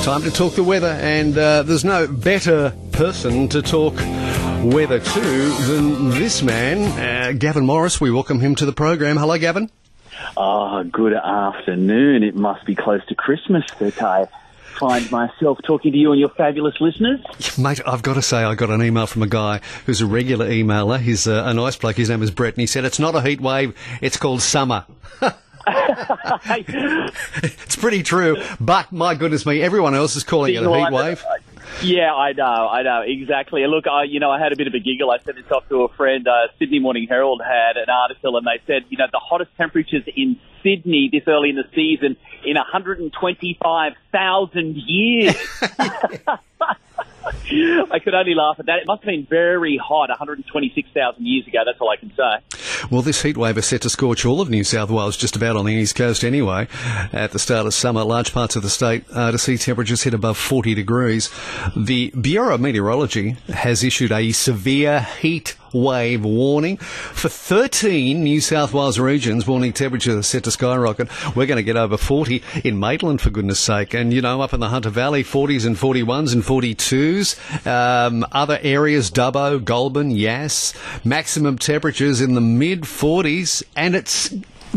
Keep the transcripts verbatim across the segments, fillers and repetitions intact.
Time to talk the weather, and uh, there's no better person to talk weather to than this man, uh, Gavin Morris. We welcome him to the program. Hello, Gavin. Oh, good afternoon. It must be close to Christmas that I find myself talking to you and your fabulous listeners. Mate, I've got to say, I got an email from a guy who's a regular emailer. He's uh, a nice bloke. His name is Brett, and he said, it's not a heat wave, it's called summer. It's pretty true, but my goodness me, everyone else is calling it a heat wave. Yeah, I know, I know, exactly. Look, I, you know, I had a bit of a giggle. I sent this off to a friend. Uh, Sydney Morning Herald had an article, and they said, you know, the hottest temperatures in Sydney this early in the season in one hundred twenty-five thousand years. I could only laugh at that. It must have been very hot one hundred twenty-six thousand years ago. That's all I can say. Well, this heat wave is set to scorch all of New South Wales, just about on the east coast anyway. At the start of summer, large parts of the state uh, to see temperatures hit above forty degrees. The Bureau of Meteorology has issued a severe heat wave warning for thirteen New South Wales regions. Warning temperatures are set to skyrocket. We're going to get over forty in Maitland, for goodness sake. And, you know, up in the Hunter Valley, forties and forty-ones and forty-twos. Um, other areas, Dubbo, Goulburn, Yass, maximum temperatures in the mid-forties. And it's...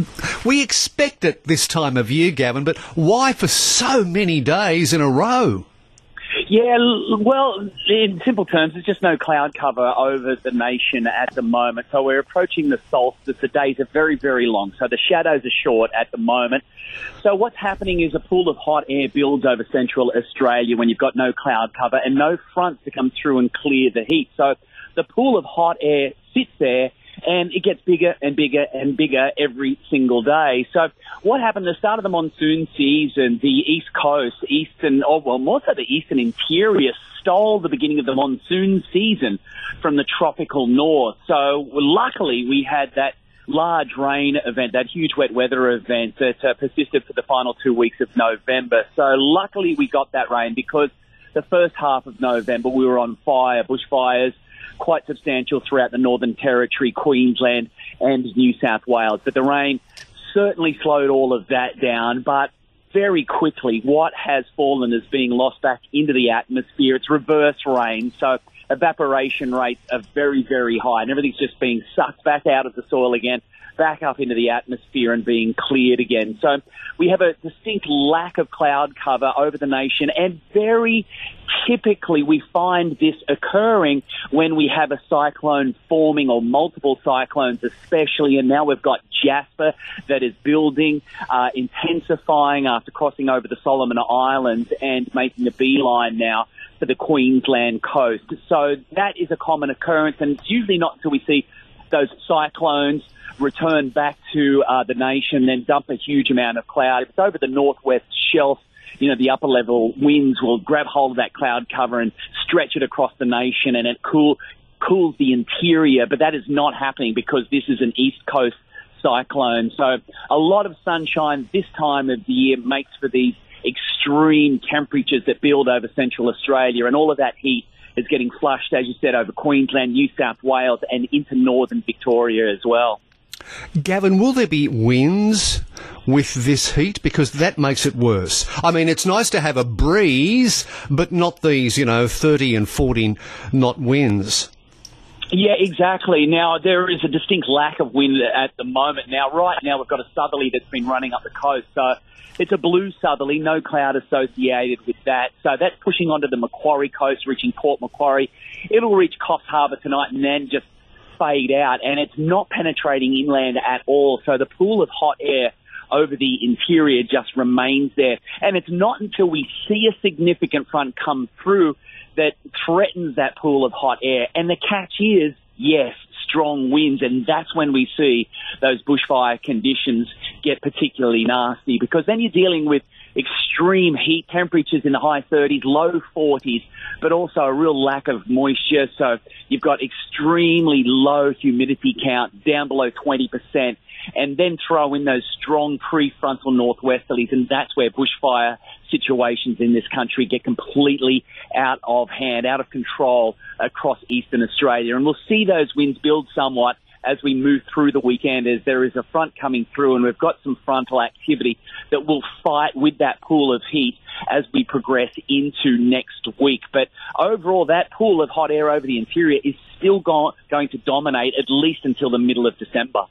we expect it this time of year, Gavin, but why for so many days in a row? Yeah, well, in simple terms, there's just no cloud cover over the nation at the moment. So we're approaching the solstice. The days are very, very long. So the shadows are short at the moment. So what's happening is a pool of hot air builds over central Australia when you've got no cloud cover and no fronts to come through and clear the heat. So the pool of hot air sits there, and it gets bigger and bigger and bigger every single day. So what happened at the start of the monsoon season, the East Coast, eastern, or well, more so the eastern interior, stole the beginning of the monsoon season from the tropical north. So luckily we had that large rain event, that huge wet weather event that uh, persisted for the final two weeks of November. So luckily we got that rain, because the first half of November we were on fire, bushfires, quite substantial throughout the Northern Territory, Queensland and New South Wales. But the rain certainly slowed all of that down. But very quickly, what has fallen is being lost back into the atmosphere. It's reverse rain, so evaporation rates are very, very high, and everything's just being sucked back out of the soil again, back up into the atmosphere and being cleared again. So we have a distinct lack of cloud cover over the nation, and very typically we find this occurring when we have a cyclone forming, or multiple cyclones especially, and now we've got Jasper that is building, uh, intensifying after crossing over the Solomon Islands and making a beeline now for the Queensland coast. So that is a common occurrence, and it's usually not until we see those cyclones return back to uh, the nation, then dump a huge amount of cloud. If it's over the northwest shelf, you know, the upper level winds will grab hold of that cloud cover and stretch it across the nation, and it cool, cools the interior. But that is not happening because this is an East Coast cyclone. So a lot of sunshine this time of the year makes for these extreme temperatures that build over central Australia, and all of that heat is getting flushed, as you said, over Queensland, New South Wales and into northern Victoria as well. Gavin, will there be winds with this heat? Because that makes it worse. I mean, it's nice to have a breeze, but not these, you know, thirty and forty knot winds. Yeah, exactly. Now, there is a distinct lack of wind at the moment. Now, right now, we've got a southerly that's been running up the coast. So it's a blue southerly, no cloud associated with that. So that's pushing onto the Macquarie coast, reaching Port Macquarie. It'll reach Coffs Harbour tonight and then just fade out, and it's not penetrating inland at all. So the pool of hot air over the interior just remains there. And it's not until we see a significant front come through that threatens that pool of hot air. And the catch is, yes, strong winds, and that's when we see those bushfire conditions get particularly nasty, because then you're dealing with extreme heat temperatures in the high thirties, low forties, but also a real lack of moisture. So you've got extremely low humidity count, down below twenty percent, and then throw in those strong prefrontal northwesterlies, and that's where bushfire situations in this country get completely out of hand, out of control across eastern Australia. And we'll see those winds build somewhat as we move through the weekend, as there is a front coming through, and we've got some frontal activity that will fight with that pool of heat as we progress into next week. But overall, that pool of hot air over the interior is still go- going to dominate at least until the middle of December.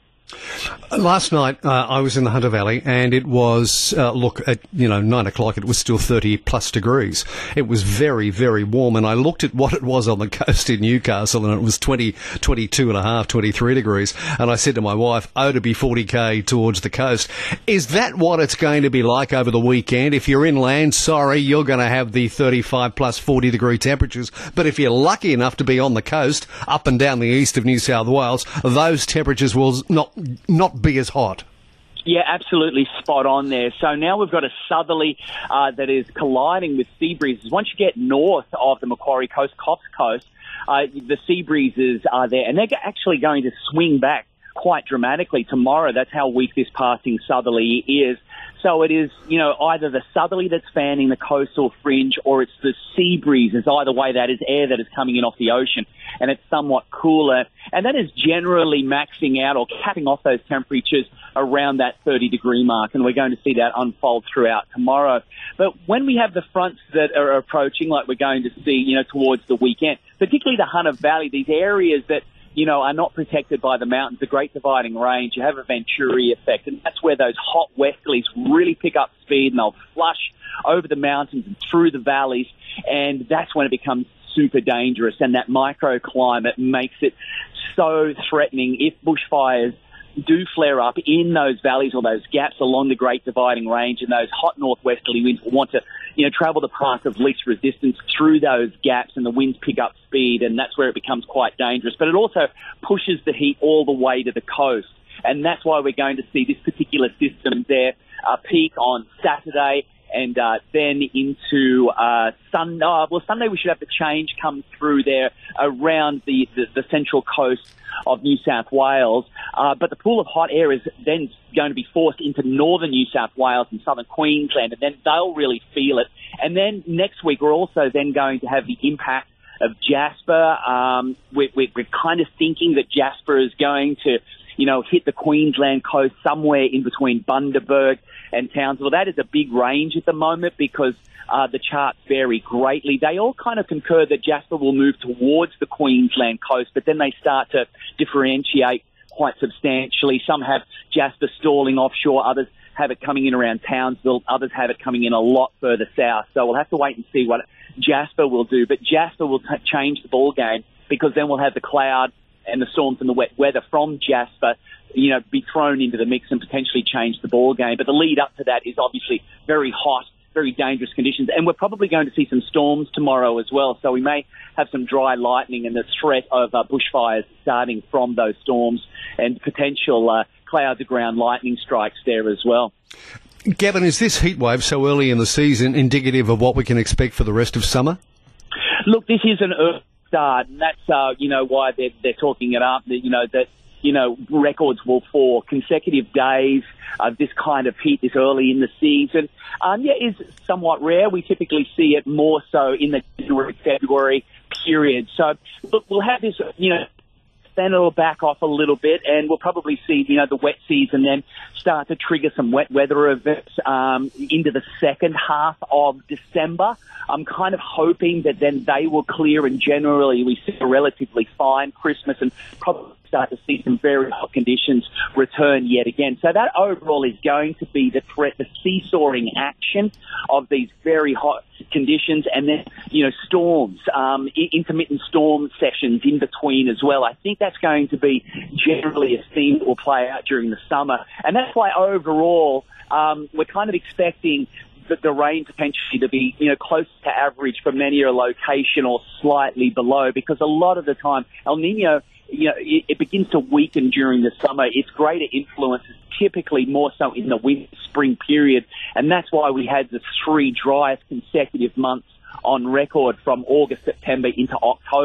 Last night, uh, I was in the Hunter Valley, and it was, uh, look, at, you know, nine o'clock, it was still thirty plus degrees. It was very, very warm, and I looked at what it was on the coast in Newcastle, and it was twenty, twenty-two and a half, twenty-three degrees. And I said to my wife, oh, to be forty K towards the coast. Is that what it's going to be like over the weekend? If you're inland, sorry, you're going to have the thirty-five plus forty degree temperatures. But if you're lucky enough to be on the coast, up and down the east of New South Wales, those temperatures will not not be as hot. Yeah, absolutely spot on there. So now we've got a southerly uh, that is colliding with sea breezes. Once you get north of the Macquarie Coast, Coffs Coast, uh, the sea breezes are there, and they're actually going to swing back quite dramatically tomorrow. That's how weak this passing southerly is. So it is, you know, either the southerly that's fanning the coastal fringe, or it's the sea breezes. Either way, that is air that is coming in off the ocean, and it's somewhat cooler. And that is generally maxing out or capping off those temperatures around that thirty degree mark, and we're going to see that unfold throughout tomorrow. But when we have the fronts that are approaching, like we're going to see, you know, towards the weekend, particularly the Hunter Valley, these areas that, you know, are not protected by the mountains, the Great Dividing Range, you have a Venturi effect, and that's where those hot westerlies really pick up speed, and they'll flush over the mountains and through the valleys, and that's when it becomes super dangerous, and that microclimate makes it so threatening. If bushfires do flare up in those valleys or those gaps along the Great Dividing Range, and those hot northwesterly winds will want to, you know, travel the path of least resistance through those gaps, and the winds pick up speed, and that's where it becomes quite dangerous. But it also pushes the heat all the way to the coast, and that's why we're going to see this particular system there uh, peak on Saturday, and uh, then into uh, Sunday. Oh, well, Sunday we should have the change come through there around the, the, the central coast of New South Wales. Uh, but the pool of hot air is then going to be forced into northern New South Wales and southern Queensland, and then they'll really feel it. And then next week we're also then going to have the impact of Jasper. Um, we're, we're, we're kind of thinking that Jasper is going to, you know, hit the Queensland coast somewhere in between Bundaberg and Townsville. That is a big range at the moment because uh, the charts vary greatly. They all kind of concur that Jasper will move towards the Queensland coast, but then they start to differentiate quite substantially. Some have Jasper stalling offshore, others have it coming in around Townsville, others have it coming in a lot further south. So we'll have to wait and see what Jasper will do. But Jasper will t- change the ball game, because then we'll have the cloud and the storms and the wet weather from Jasper, you know, be thrown into the mix and potentially change the ball game. But the lead up to that is obviously very hot, very dangerous conditions. And we're probably going to see some storms tomorrow as well. So we may have some dry lightning and the threat of uh, bushfires starting from those storms, and potential uh, clouds of ground lightning strikes there as well. Gavin, is this heat wave so early in the season indicative of what we can expect for the rest of summer? Look, this is an early start, and that's, uh, you know, why they're, they're talking it up, that, you know, that, you know, records will for consecutive days of this kind of heat this early in the season. Um, yeah, is somewhat rare. We typically see it more so in the January, February period. So, look, we'll have this, you know, then it'll back off a little bit, and we'll probably see, you know, the wet season then start to trigger some wet weather events um, into the second half of December. I'm kind of hoping that then they will clear, and generally we see a relatively fine Christmas, and probably start to see some very hot conditions return yet again. So that overall is going to be the threat, the seesawing action of these very hot conditions, and then, you know, storms, um, intermittent storm sessions in between as well. I think that's going to be generally a theme that will play out during the summer. And that's why overall um, we're kind of expecting the, the rain potentially to be, you know, close to average for many a location or slightly below, because a lot of the time El Nino, you know, it, it begins to weaken during the summer. Its greater influence is typically more so in the winter spring period, and that's why we had the three driest consecutive months on record from August, September into October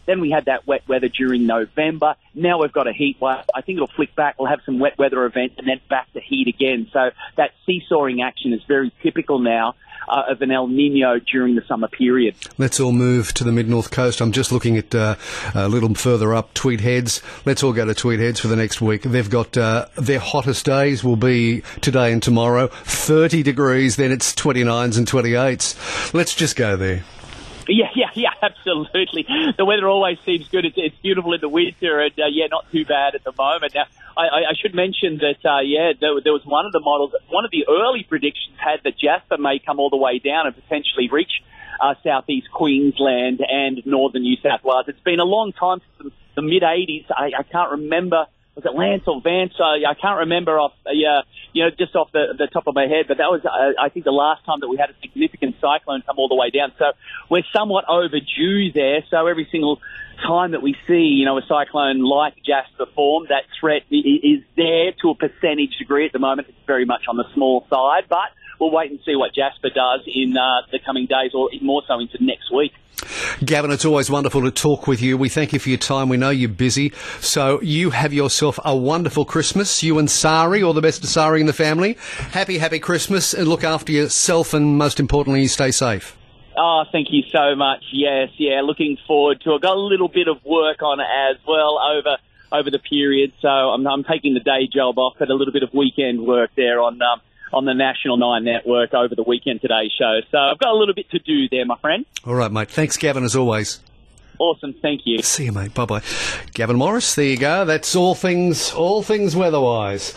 Then we had that wet weather during November. Now we've got a heat wave. I think it'll flick back. We'll have some wet weather events and then back to heat again. So that seesawing action is very typical now uh, of an El Nino during the summer period. Let's all move to the mid-north coast. I'm just looking at uh, a little further up, Tweed Heads. Let's all go to Tweed Heads for the next week. They've got uh, their hottest days will be today and tomorrow. thirty degrees, then it's twenty-nines and twenty-eights. Let's just go there. Yeah, yeah, yeah, absolutely. The weather always seems good. It's, it's beautiful in the winter, and uh, yeah, not too bad at the moment. Now, I, I should mention that, uh, yeah, there, there was one of the models, one of the early predictions had that Jasper may come all the way down and potentially reach uh, southeast Queensland and northern New South Wales. It's been a long time since the, the mid-eighties. I, I can't remember. Was it Lance or Vance? Uh, I can't remember off, uh, you know, just off the, the top of my head, but that was, uh, I think, the last time that we had a significant cyclone come all the way down. So we're somewhat overdue there. So every single time that we see, you know, a cyclone like Jasper form, that threat is there to a percentage degree. At the moment, it's very much on the small side, but we'll wait and see what Jasper does in uh, the coming days, or more so into next week. Gavin, it's always wonderful to talk with you. We thank you for your time. We know you're busy. So you have yourself a wonderful Christmas. You and Sari, all the best to Sari and the family. Happy, happy Christmas, and look after yourself, and most importantly, stay safe. Oh, thank you so much. Yes, yeah, looking forward to it. Got a little bit of work on it as well over over the period, so I'm, I'm taking the day job off, but a little bit of weekend work there on um, on the National Nine Network over the weekend Today show. So I've got a little bit to do there, my friend. All right, mate. Thanks, Gavin, as always. Awesome. Thank you. See you, mate. Bye-bye. Gavin Morris, there you go. That's all things, all things weather-wise.